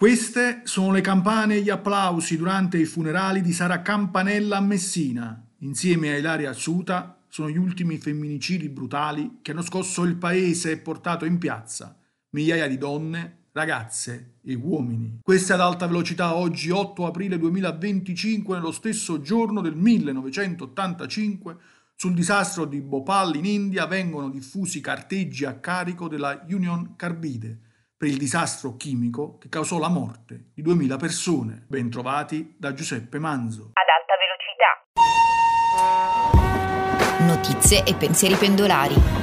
Queste sono le campane e gli applausi durante i funerali di Sara Campanella a Messina. Insieme a Ilaria Asciuta sono gli ultimi femminicidi brutali che hanno scosso il paese e portato in piazza migliaia di donne, ragazze e uomini. Questa è ad alta velocità oggi 8 aprile 2025, nello stesso giorno del 1985, sul disastro di Bhopal in India vengono diffusi carteggi a carico della Union Carbide per il disastro chimico che causò la morte di 2000 persone. Bentrovati da Giuseppe Manzo. Ad alta velocità. Notizie e pensieri pendolari.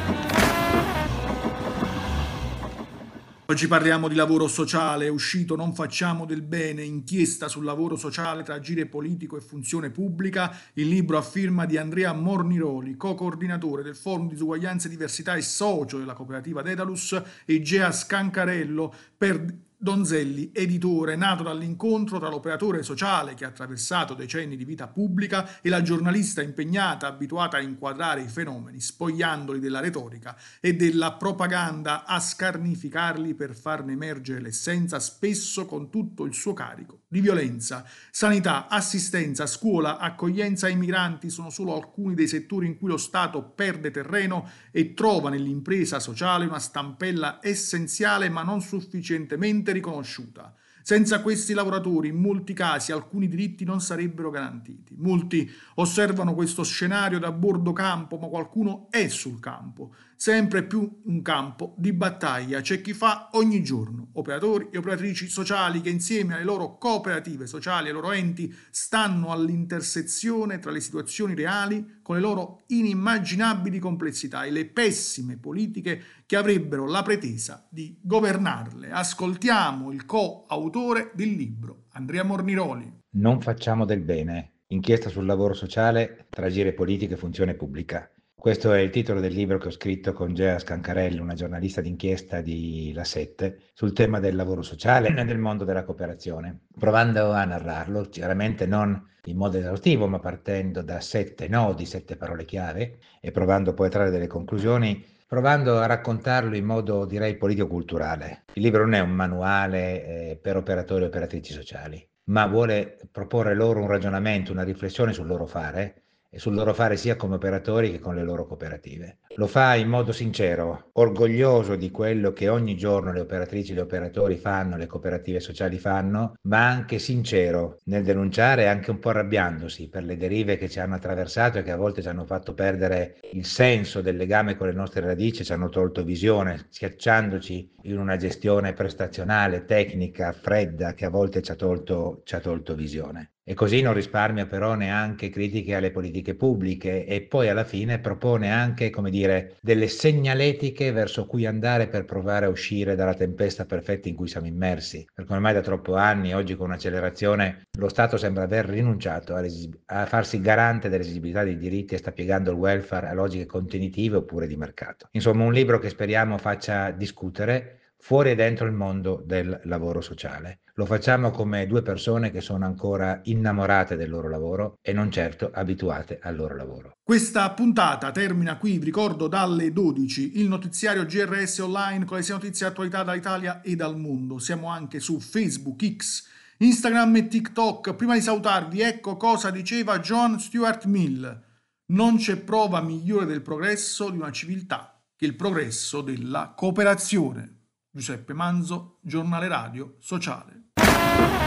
Oggi parliamo di lavoro sociale. È uscito Non facciamo del bene, inchiesta sul lavoro sociale tra agire politico e funzione pubblica, il libro a firma di Andrea Morniroli, co-coordinatore del Forum Disuguaglianza e Diversità e socio della cooperativa Dedalus, e Gea Scancarello, per Donzelli, editore, nato dall'incontro tra l'operatore sociale che ha attraversato decenni di vita pubblica e la giornalista impegnata, abituata a inquadrare i fenomeni, spogliandoli della retorica e della propaganda, a scarnificarli per farne emergere l'essenza, spesso con tutto il suo carico di violenza. Sanità, assistenza, scuola, accoglienza ai migranti sono solo alcuni dei settori in cui lo Stato perde terreno e trova nell'impresa sociale una stampella essenziale ma non sufficientemente riconosciuta. Senza questi lavoratori, in molti casi, alcuni diritti non sarebbero garantiti. Molti osservano questo scenario da bordo campo, ma qualcuno è sul campo. Sempre più un campo di battaglia. C'è chi fa ogni giorno, operatori e operatrici sociali che insieme alle loro cooperative sociali e ai loro enti stanno all'intersezione tra le situazioni reali con le loro inimmaginabili complessità e le pessime politiche che avrebbero la pretesa di governarle. Ascoltiamo il coautore del libro, Andrea Morniroli. Non facciamo del bene. Inchiesta sul lavoro sociale tra agire politico e funzione pubblica. Questo è il titolo del libro che ho scritto con Gea Scancarello, una giornalista d'inchiesta di La 7, sul tema del lavoro sociale e del mondo della cooperazione, provando a narrarlo, chiaramente non in modo esaustivo, ma partendo da 7 nodi, 7 parole chiave, e provando poi a trarre delle conclusioni, provando a raccontarlo in modo, direi, politico-culturale. Il libro non è un manuale per operatori e operatrici sociali, ma vuole proporre loro un ragionamento, una riflessione sul loro fare, e sul loro fare sia come operatori che con le loro cooperative. Lo fa in modo sincero, orgoglioso di quello che ogni giorno le operatrici e gli operatori fanno, le cooperative sociali fanno, ma anche sincero nel denunciare e anche un po' arrabbiandosi per le derive che ci hanno attraversato e che a volte ci hanno fatto perdere il senso del legame con le nostre radici, ci hanno tolto visione, schiacciandoci in una gestione prestazionale, tecnica, fredda, che a volte ci ha tolto visione. E così non risparmia però neanche critiche alle politiche pubbliche e poi alla fine propone anche, come dire, delle segnaletiche verso cui andare per provare a uscire dalla tempesta perfetta in cui siamo immersi. Perché ormai da troppo anni, oggi con un'accelerazione, lo Stato sembra aver rinunciato a farsi garante dell'esigibilità dei diritti e sta piegando il welfare a logiche contenitive oppure di mercato. Insomma, un libro che speriamo faccia discutere fuori e dentro il mondo del lavoro sociale. Lo facciamo come due persone che sono ancora innamorate del loro lavoro e non certo abituate al loro lavoro. Questa puntata termina qui, vi ricordo, dalle 12, il notiziario GRS Online con le 6 notizie e attualità dall'Italia e dal mondo. Siamo anche su Facebook, X, Instagram e TikTok. Prima di salutarvi, ecco cosa diceva John Stuart Mill. Non c'è prova migliore del progresso di una civiltà che il progresso della cooperazione. Giuseppe Manzo, Giornale Radio Sociale.